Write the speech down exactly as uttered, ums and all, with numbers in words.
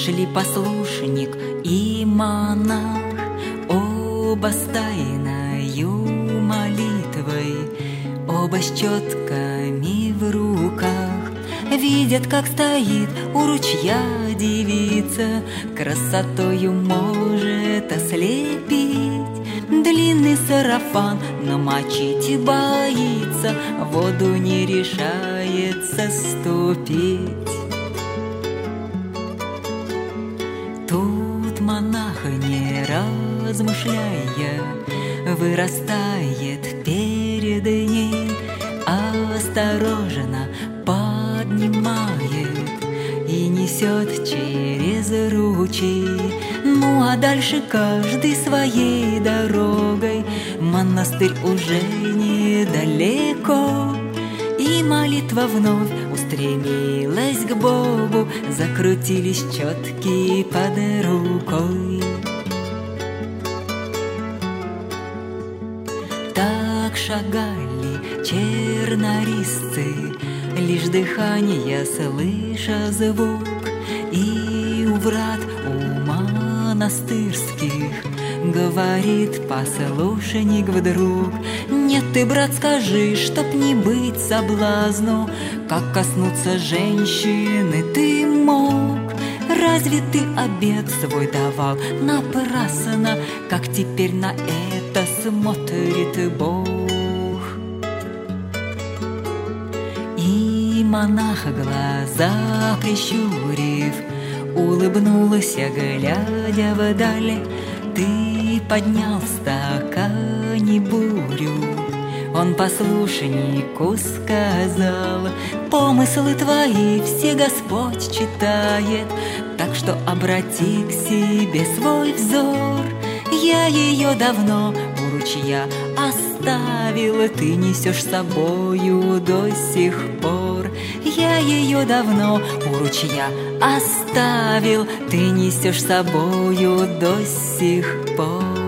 Шли послушник и монах, оба с тайною молитвой, оба с четками в руках. Видят, как стоит у ручья девица, красотою может ослепить. Длинный сарафан намочить боится, воду не решается ступить. Тут монах, не размышляя, вырастает перед ней, осторожно поднимает и несет через ручей. Ну а дальше каждый своей дорогой, монастырь уже недалеко. И молитва вновь устремилась к Богу, закрутились четки под рукой. Так шагали чернорисцы, лишь дыхание слыша звук. И у врат у монастырских говорит послушник вдруг: нет, ты, брат, скажи, чтоб не быть соблазну, как коснуться женщины ты мог? Разве ты обет свой давал напрасно, как теперь на это смотрит Бог? И монах, глаза прищурив, улыбнулся, глядя вдаль. Ты поднял в стакане бурю, он послушнику сказал: помыслы твои все Господь читает, так что обрати к себе свой взор. Я ее давно у ручья оставил, ты несешь с собою до сих пор. Я ее давно у ручья оставил, ты несешь с собою до сих пор.